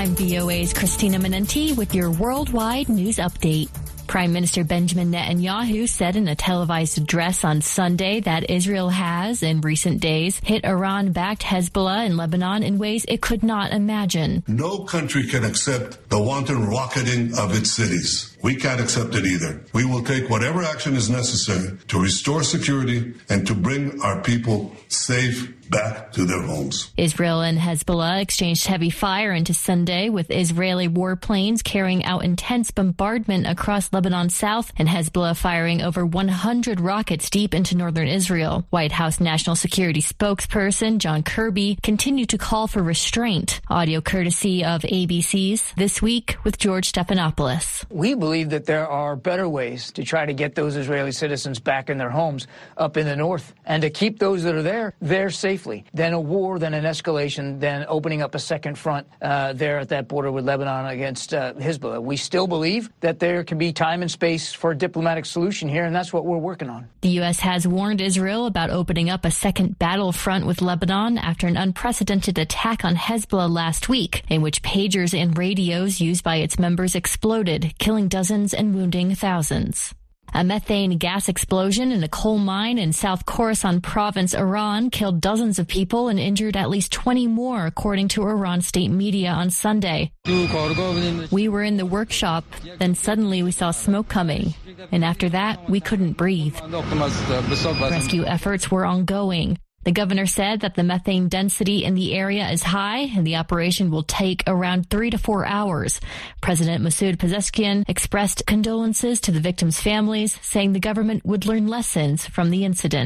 I'm VOA's Christina Menenti with your worldwide news update. Prime Minister Benjamin Netanyahu said in a televised address on Sunday that Israel has, in recent days, hit Iran-backed Hezbollah in Lebanon in ways it could not imagine. No country can accept the wanton rocketing of its cities. We can't accept it either. We will take whatever action is necessary to restore security and to bring our people safe back to their homes. Israel and Hezbollah exchanged heavy fire into Sunday, with Israeli warplanes carrying out intense bombardment across Lebanon's south and Hezbollah firing over 100 rockets deep into northern Israel. White House National Security spokesperson John Kirby continued to call for restraint. Audio courtesy of ABC's This Week with George Stephanopoulos. We believe that there are better ways to try to get those Israeli citizens back in their homes up in the north and to keep those that are there safely. Than a war, than an escalation, than opening up a second front there at that border with Lebanon against Hezbollah. We still believe that there can be time and space for a diplomatic solution here, and that's what we're working on. The U.S. has warned Israel about opening up a second battlefront with Lebanon after an unprecedented attack on Hezbollah last week, in which pagers and radios used by its members exploded, killing dozens and wounding thousands. A methane gas explosion in a coal mine in South Khorasan province, Iran, killed dozens of people and injured at least 20 more, according to Iran state media on Sunday. We were in the workshop, then suddenly we saw smoke coming, and after that, we couldn't breathe. Rescue efforts were ongoing. The governor said that the methane density in the area is high and the operation will take around 3 to 4 hours. President Masoud Pezeshkian expressed condolences to the victims' families, saying the government would learn lessons from the incident.